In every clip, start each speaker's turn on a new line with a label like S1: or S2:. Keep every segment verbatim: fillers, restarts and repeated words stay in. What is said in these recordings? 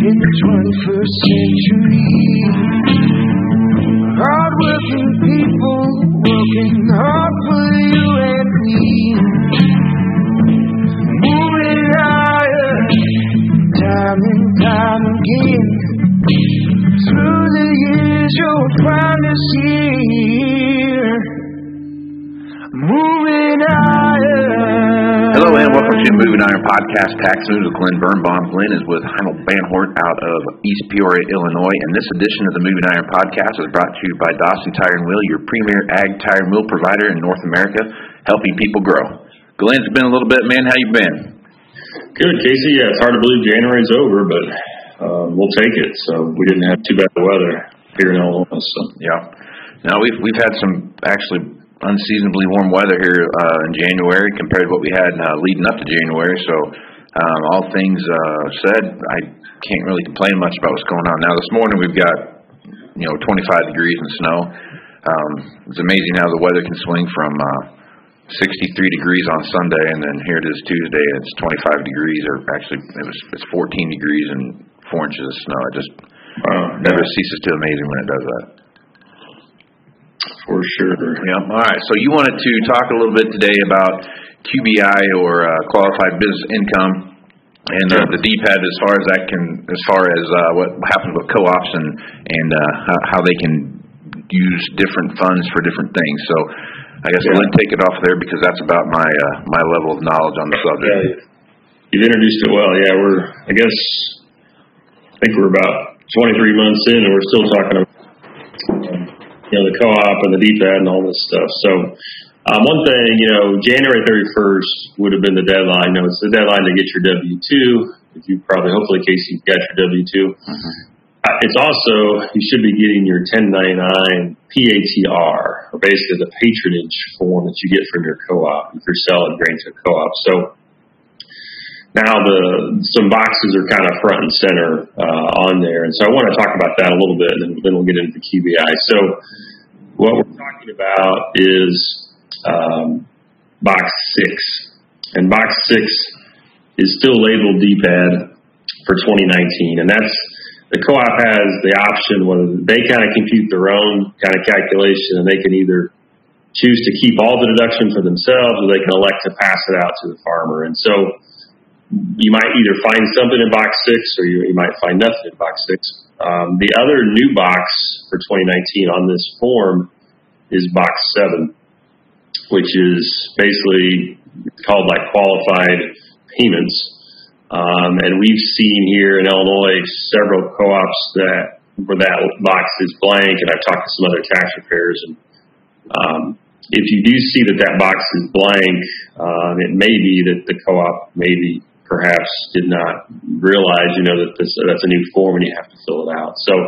S1: in the twenty-first century. Hard-working people working hard for you and me. Moving higher, time and time again. Through the years you'll find us here. Moving higher.
S2: Hello and welcome to Moving Iron Podcast, Tax News with Glenn Birnbaum. Glenn is with Heimel Banhort out of East Peoria, Illinois, and this edition of the Moving Iron Podcast is brought to you by Dawson Tire and Wheel, your premier ag tire and wheel provider in North America, helping people grow. Glenn, it's been a little bit, man. How you been?
S3: Good, Casey. Yeah, it's hard to believe January's over, but uh, we'll take it. So we didn't have too bad of weather here in Illinois. So.
S2: Yeah. Now we've we've had some actually unseasonably warm weather here uh, in January compared to what we had uh, leading up to January. So um, all things uh, said, I can't really complain much about what's going on. Now this morning we've got you know twenty-five degrees and snow. Um, it's amazing how the weather can swing from uh, sixty-three degrees on Sunday, and then here it is Tuesday, and it's twenty-five degrees, or actually it was it's fourteen degrees and four inches of snow. It just uh, never ceases to amaze me when it does that.
S3: For sure.
S2: Yeah. All right. So you wanted to talk a little bit today about Q B I, or uh, qualified business income, and uh, the D P A D as far as that can, as far as uh, what happens with co-ops and and uh, how, how they can use different funds for different things. So I guess yeah. I'll take it off there because that's about my uh, my level of knowledge on the subject.
S3: Yeah, you've introduced it well. Yeah, we're I guess I think we're about twenty-three months in, and we're still talking about um, you know, the co-op and the D P A D and all this stuff. So um, one thing, you know, January thirty-first would have been the deadline. You know, it's the deadline to get your W two. If you probably, hopefully, Casey, you've got your W two. Mm-hmm. Uh, it's also, you should be getting your ten ninety-nine P A T R, or basically the patronage form that you get from your co-op if you're selling grain to a co-op. So now the some boxes are kind of front and center uh, on there, and so I want to talk about that a little bit, and then, then we'll get into the Q B I. So what we're talking about is um, box six, and box six is still labeled D P A D for twenty nineteen, and that's the co-op has the option whether they kind of compute their own kind of calculation, and they can either choose to keep all the deduction for themselves, or they can elect to pass it out to the farmer, and so you might either find something in box six, or you, you might find nothing in box six. Um, the other new box for twenty nineteen on this form is box seven, which is basically called like qualified payments. Um, and we've seen here in Illinois several co-ops that where that box is blank, and I've talked to some other tax preparers. And um, if you do see that that box is blank, um, it may be that the co-op maybe perhaps did not realize, you know, that this, that's a new form and you have to fill it out. So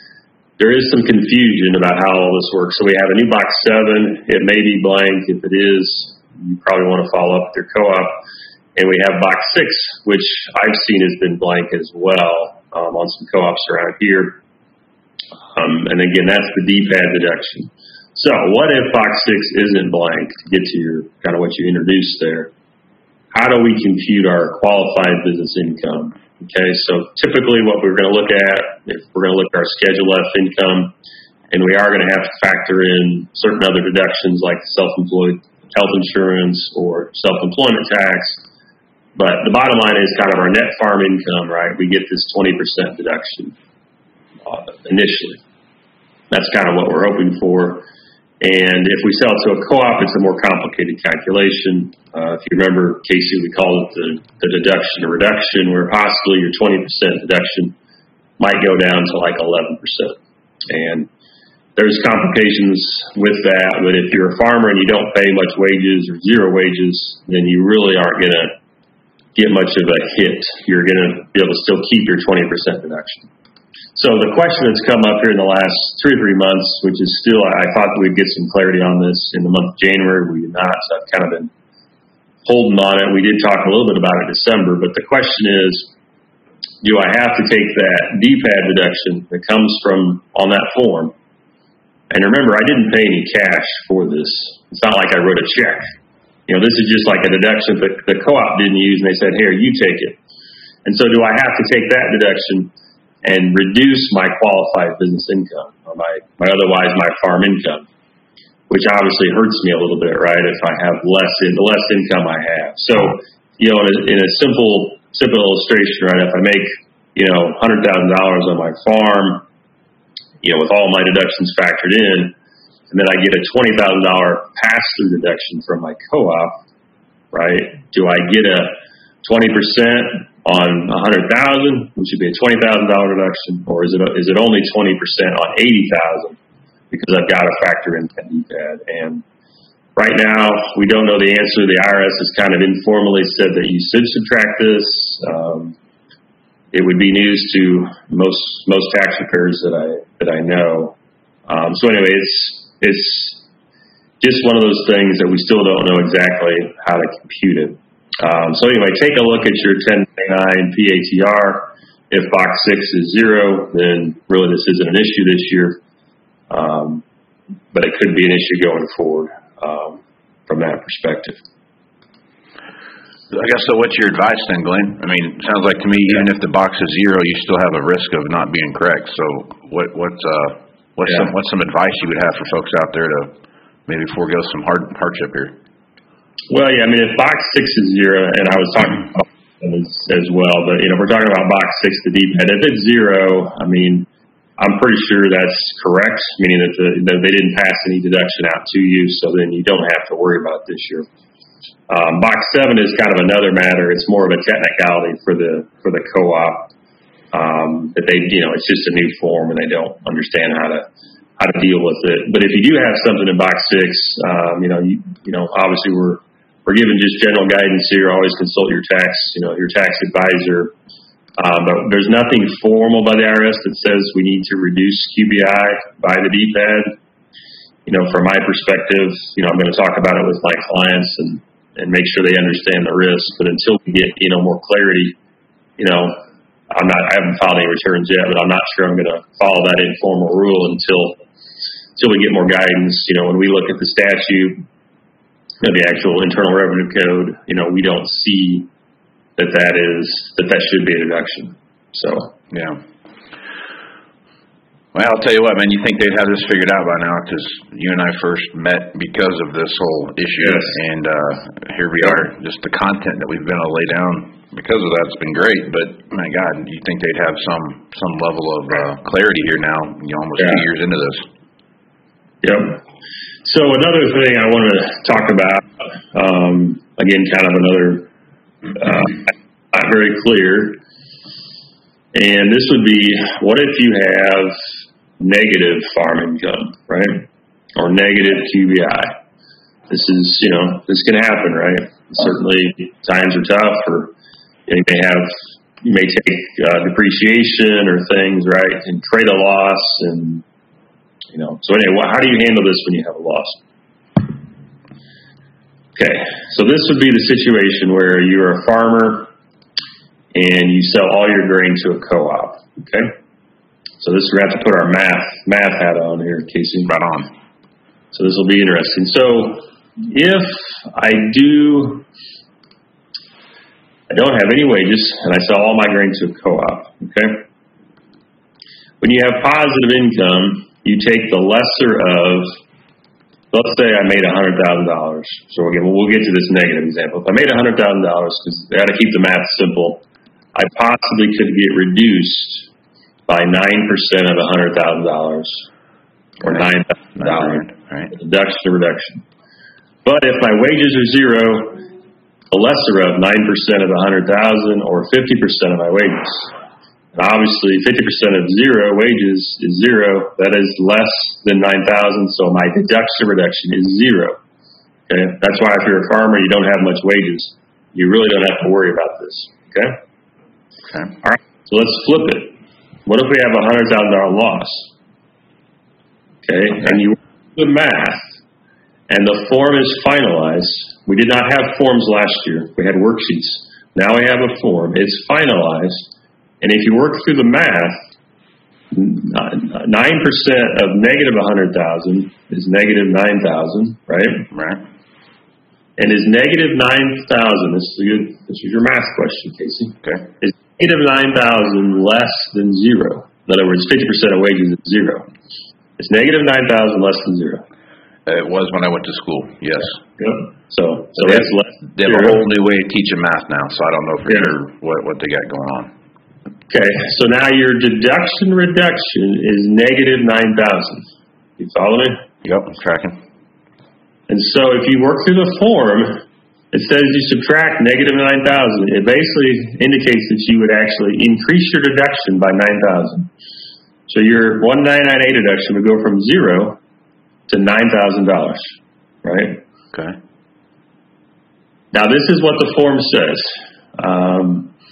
S3: there is some confusion about how all this works. So we have a new box seven. It may be blank. If it is, you probably want to follow up with your co-op. And we have box six, which I've seen has been blank as well um, on some co-ops around here. Um, and again, that's the D P A D deduction. So what if box six isn't blank, to get to your kind of what you introduced there? How do we compute our qualified business income? Okay, so typically what we're going to look at, if we're going to look at our Schedule F income, and we are going to have to factor in certain other deductions like self-employed health insurance or self-employment tax. But the bottom line is kind of our net farm income, right? We get this twenty percent deduction uh, initially. That's kind of what we're hoping for. And if we sell to a co-op, it's a more complicated calculation. Uh, if you remember, Casey, we call it the, the deduction or reduction, where possibly your twenty percent deduction might go down to like eleven percent. And there's complications with that, but if you're a farmer and you don't pay much wages or zero wages, then you really aren't going to get much of a hit. You're going to be able to still keep your twenty percent deduction. So the question that's come up here in the last two or three months, which is still, I thought we'd get some clarity on this in the month of January. We did not, so I've kind of been holding on it. We did talk a little bit about it in December, but the question is, do I have to take that D P A D deduction that comes from on that form? And remember, I didn't pay any cash for this. It's not like I wrote a check. You know, this is just like a deduction that the co-op didn't use, and they said, here, you take it. And so do I have to take that deduction and reduce my qualified business income, or my, my otherwise my farm income, which obviously hurts me a little bit, right? If I have less in the less income I have. So, you know, in a, in a simple simple illustration, right? If I make, you know, one hundred thousand dollars on my farm, you know, with all my deductions factored in, and then I get a twenty thousand dollars pass-through deduction from my co-op, right? Do I get a twenty percent on one hundred thousand dollars, which would be a twenty thousand dollars deduction, or is it a, is it only twenty percent on eighty thousand dollars because I've got to factor in that D P A D? And right now, we don't know the answer. The I R S has kind of informally said that you should subtract this. Um, it would be news to most most tax preparers that I that I know. Um, so anyway, it's it's just one of those things that we still don't know exactly how to compute it. Um, so anyway, take a look at your ten ninety-nine P A T R. If box six is zero, then really this isn't an issue this year, um, but it could be an issue going forward um, from that perspective.
S2: I guess so. What's your advice then, Glenn? I mean, it sounds like to me, even if the box is zero, you still have a risk of not being correct. So, what what's uh, what's
S3: Yeah.
S2: some what's some advice you would have for folks out there to maybe forego some hard hardship here?
S3: Well, yeah, I mean, if box six is zero, and I was talking about as, as well, but you know, if we're talking about box six, the D P A D, if it's zero, I mean, I'm pretty sure that's correct, meaning that, the, that they didn't pass any deduction out to you, so then you don't have to worry about this year. Um, box seven is kind of another matter. It's more of a technicality for the for the co-op um, that they, you know, it's just a new form and they don't understand how to how to deal with it. But if you do have something in box six, um, you know, you, you know, obviously we're we're giving just general guidance here. Always consult your tax, you know, your tax advisor. Um, but there's nothing formal by the I R S that says we need to reduce Q B I by the D P A D. You know, from my perspective, you know, I'm going to talk about it with my clients and. and make sure they understand the risk. But until we get, you know, more clarity, you know, I'm not, I haven't filed any returns yet, but I'm not sure I'm going to follow that informal rule until, until we get more guidance. You know, when we look at the statute, you know, the actual Internal Revenue Code, you know, we don't see that that is, that that should be a deduction. So,
S2: yeah. Well, I'll tell you what, man, you think they'd have this figured out by now because you and I first met because of this whole issue.
S3: Yes.
S2: And uh, here we are. Just the content that we've been able to lay down because of that has been great. But, my God, you think they'd have some some level of uh, clarity here now, you know, almost
S3: Yeah.
S2: two years into this.
S3: Yep. So another thing I want to talk about, um, again, kind of another, uh, not very clear, and this would be, what if you have negative farm income, right? Or negative Q B I. This is, you know, this can happen, right? Certainly times are tough, or you may have, you may take uh, depreciation or things, right? And trade a loss, and, you know, so anyway, how do you handle this when you have a loss? Okay, so this would be the situation where you're a farmer and you sell all your grain to a co-op, okay? So this, we're going to have to put our math math hat on here, Casey.
S2: Right on.
S3: So this will be interesting. So if I do, I don't have any wages, and I sell all my grain to a co-op, okay? When you have positive income, you take the lesser of, let's say I made one hundred thousand dollars. So again, we'll get to this negative example. If I made one hundred thousand dollars, because I got to keep the math simple, I possibly could get reduced by nine percent of one hundred thousand dollars, or nine thousand dollars,
S2: right?
S3: Deduction to reduction. But if my wages are zero, the lesser of nine percent of one hundred thousand dollars, or fifty percent of my wages. And obviously, fifty percent of zero wages is zero. That is less than nine thousand dollars, so my deduction reduction is zero. Okay, that's why if you're a farmer, you don't have much wages. You really don't have to worry about this. Okay.
S2: Okay.
S3: All right. So let's flip it. What if we have a one hundred thousand dollars loss? Okay, and you do the math, and the form is finalized. We did not have forms last year. We had worksheets. Now we have a form. It's finalized, and if you work through the math, nine percent of negative one hundred thousand is negative nine thousand, right?
S2: Right.
S3: and is negative nine thousand. This is a good. This is your math question, Casey.
S2: Okay.
S3: Is negative nine thousand less than zero? In other words, fifty percent of wages is zero. It's negative nine thousand less than zero.
S2: It was when I went to school. Yes.
S3: Yep. So, so
S2: they
S3: that's
S2: have,
S3: less.
S2: They have a whole new way of teaching math now, so I don't know for
S3: Yeah.
S2: sure what what they got going on.
S3: Okay. So now your deduction reduction is negative nine thousand. You follow me?
S2: Yep, I'm tracking.
S3: And so if you work through the form, it says you subtract negative nine thousand. It basically indicates that you would actually increase your deduction by nine thousand. So your one thousand nine hundred ninety-eight deduction would go from zero to nine thousand dollars, right?
S2: Okay.
S3: Now this is what the form says. Um,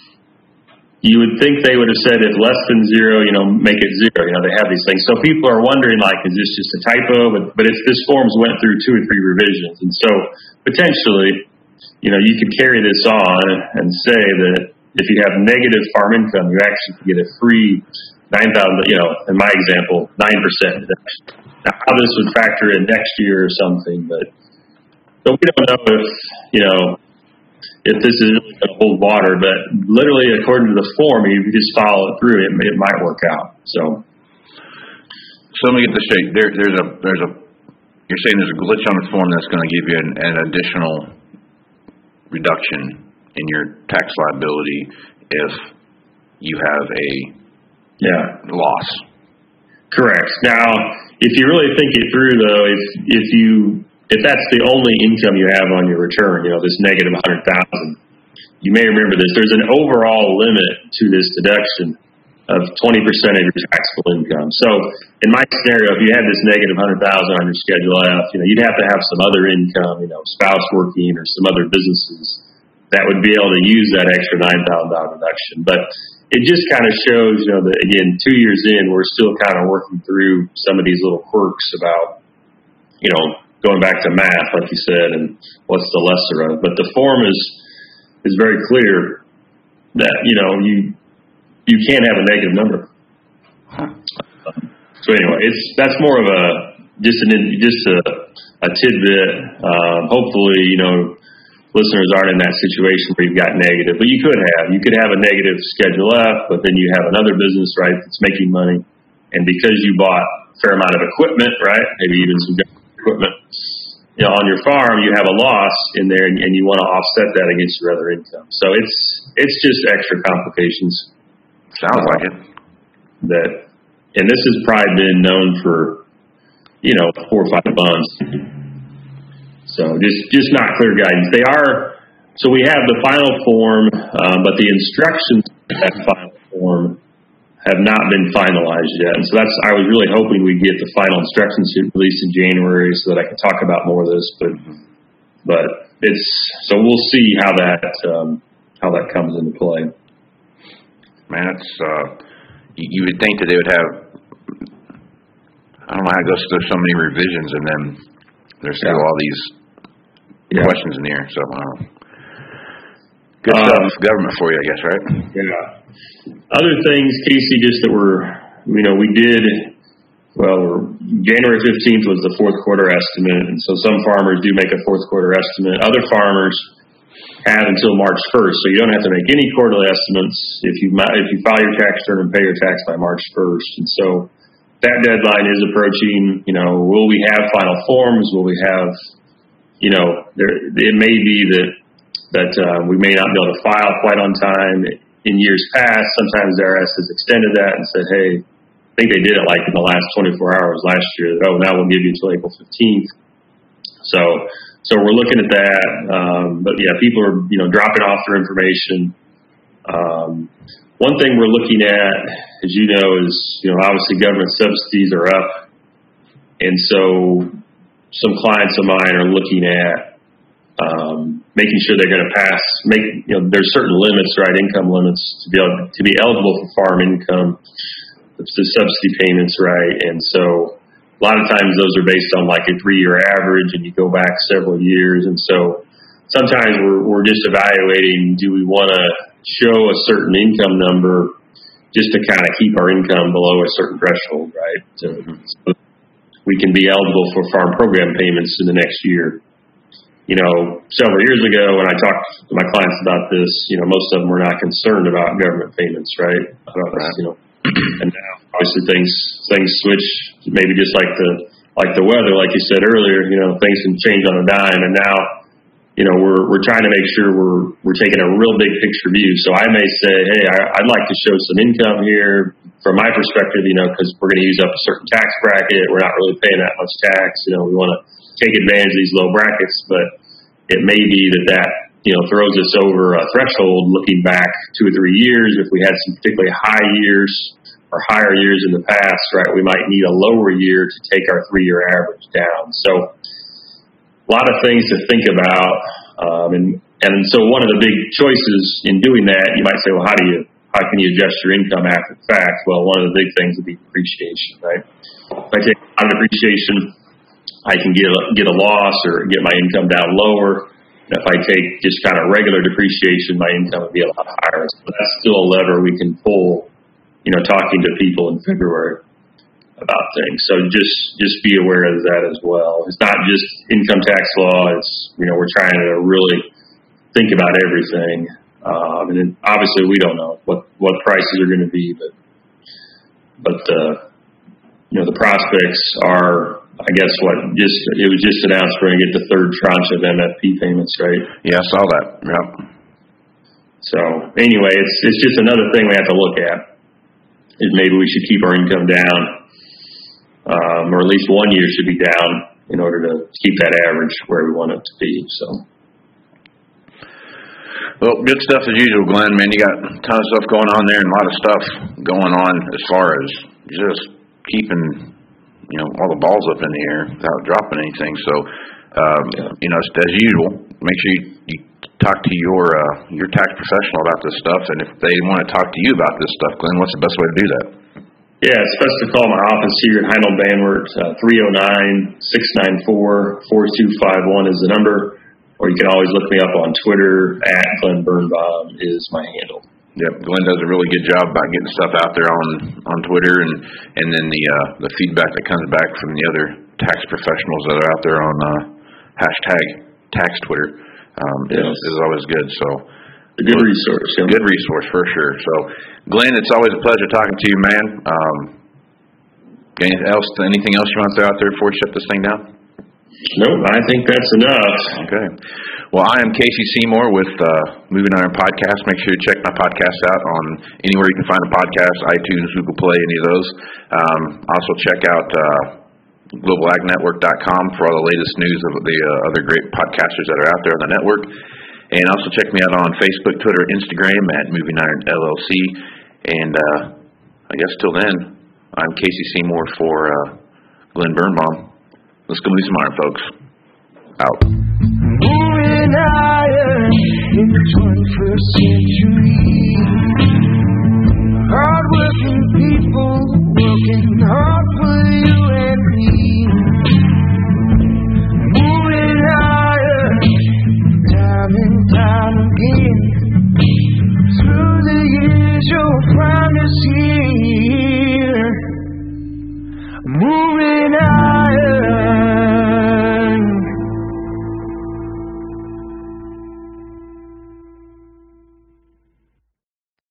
S3: you would think they would have said if less than zero, you know, make it zero. You know, they have these things. So people are wondering, like, is this just a typo? But, but it's, this form's went through two or three revisions. And so potentially, you know, you could carry this on and say that if you have negative farm income, you actually get a free nine thousand, you know, in my example, nine percent deduction. Now, how this would factor in next year or something, but, but we don't know if, you know, if this is really going to hold water, but literally according to the form, if you just follow it through, it, it might work out. So,
S2: So let me get this straight. There, there's a there's a you're saying there's a glitch on the form that's going to give you an, an additional reduction in your tax liability if you have a
S3: yeah,
S2: loss.
S3: correct. Now, if you really think it through, though, if if you if that's the only income you have on your return, you know, this negative one hundred thousand, you may remember this. There's an overall limit to this deduction of twenty percent of your taxable income. So in my scenario, if you had this negative one hundred thousand on your Schedule F, you know, you'd have to have some other income, you know, spouse working or some other businesses that would be able to use that extra nine thousand dollars deduction. But it just kind of shows, you know, that again, two years in, we're still kind of working through some of these little quirks about, you know, going back to math, like you said, and what's the lesser of. But the form is is very clear that, you know, you you can't have a negative number.
S2: Huh.
S3: So anyway, it's that's more of a just an just a, a tidbit. Um, hopefully, you know, listeners aren't in that situation where you've got negative, but you could have. You could have a negative Schedule F, but then you have another business, right, that's making money, and because you bought a fair amount of equipment, right, maybe even some equipment, you know, on your farm, you have a loss in there, and, and you want to offset that against your other income. So it's it's just extra complications.
S2: Sounds like it.
S3: That, and this has probably been known for, you know, four or five months. So just just not clear guidance. They are. So we have the final form, um, but the instructions in that final form have not been finalized yet. And so that's, I was really hoping we'd get the final instructions released in January so that I could talk about more of this. But but it's so we'll see how that um, how that comes into play.
S2: Man, it's uh, you, you would think that they would have. I don't know how it goes through so many revisions, and then there's still
S3: Yeah.
S2: all these
S3: Yeah.
S2: questions in the air. So, I don't know. Good
S3: Um,
S2: stuff, government for you, I guess, right?
S3: Yeah. Other things, Casey, just that were, you know, we did, well, January fifteenth was the fourth quarter estimate, and so some farmers do make a fourth quarter estimate. Other farmers have until March first, so you don't have to make any quarterly estimates if you if you file your tax return and pay your tax by March first. And so that deadline is approaching. You know, will we have final forms? Will we have, you know, there, it may be that that uh, we may not be able to file quite on time. In years past, sometimes the I R S has extended that and said, hey, I think they did it like in the last twenty-four hours last year. Oh, now we'll give you until April fifteenth. So, so we're looking at that. Um, but yeah, people are, you know, dropping off their information. Um, one thing we're looking at, as you know, is, you know, obviously government subsidies are up. And so some clients of mine are looking at Um, making sure they're going to pass, make, you know, there's certain limits, right, income limits to be able to be eligible for farm income, the subsidy payments, right, and so a lot of times those are based on like a three-year average, and you go back several years, and so sometimes we're we're just evaluating, do we want to show a certain income number just to kind of keep our income below a certain threshold, right, so we can be eligible for farm program payments in the next year. you know, several years ago when I talked to my clients about this, you know, most of them were not concerned about government payments, right? I don't know, you know, and now obviously things things switch, maybe just like the like the weather, like you said earlier. You know, things can change on a dime, and now, you know, we're we're trying to make sure we're we're taking a real big picture view. So I may say, hey, I, I'd like to show some income here from my perspective, you know, because we're going to use up a certain tax bracket. We're not really paying that much tax. You know, we want to take advantage of these low brackets, but it may be that that, you know, throws us over a threshold looking back two or three years. If we had some particularly high years or higher years in the past, right, we might need a lower year to take our three-year average down. So a lot of things to think about. Um, and, and so one of the big choices in doing that, you might say, well, how do you, how can you adjust your income after the fact? Well, one of the big things would be depreciation, right? If I take a lot of depreciation, I can get a, get a loss or get my income down lower. And if I take just kind of regular depreciation, my income would be a lot higher. So that's still a lever we can pull, you know, talking to people in February about things. So just, just be aware of that as well. It's not just income tax law. It's, you know, we're trying to really think about everything. Um, and then obviously we don't know what, what prices are going to be, but, but, uh, you know, the prospects are, I guess what just it was just announced we're going to get the third tranche of M F P payments, right?
S2: Yeah, I saw that. Yeah.
S3: So anyway, it's it's just another thing we have to look at. Is maybe we should keep our income down, um, or at least one year should be down in order to keep that average where we want it to be. So.
S2: Well, good stuff as usual, Glenn. Man, you got a ton of stuff going on there and a lot of stuff going on as far as just keeping, you know, all the balls up in the air without dropping anything. So, um, yeah. you know, as usual, make sure you, you talk to your uh, your tax professional about this stuff. And if they want to talk to you about this stuff, Glenn, what's the best way to do that?
S3: Yeah, it's best to call my office here in Heinold Banwart. Uh, three oh nine, six nine four, four two five one is the number. Or you can always look me up on Twitter, at Glenn Birnbaum is my handle.
S2: Yep, Glenn does a really good job about getting stuff out there on, on Twitter, and, and then the uh, the feedback that comes back from the other tax professionals that are out there on uh, hashtag tax Twitter um, yes. is, is always good. So
S3: a good resource, yeah.
S2: good resource for sure. So, Glenn, it's always a pleasure talking to you, man. Um, anything else? Anything else you want to throw out there before we shut this thing down?
S3: Nope, I think that's enough.
S2: Okay. Well, I am Casey Seymour with uh, Moving Iron Podcast. Make sure you check my podcast out on anywhere you can find a podcast, iTunes, Google Play, any of those. Um, also check out uh, global ag network dot com for all the latest news of the uh, other great podcasters that are out there on the network. And also check me out on Facebook, Twitter, Instagram at Moving Iron L L C. And uh, I guess till then, I'm Casey Seymour for uh, Glenn Birnbaum. Let's go move some iron, folks. Out.
S1: Moving iron in the twenty-first century.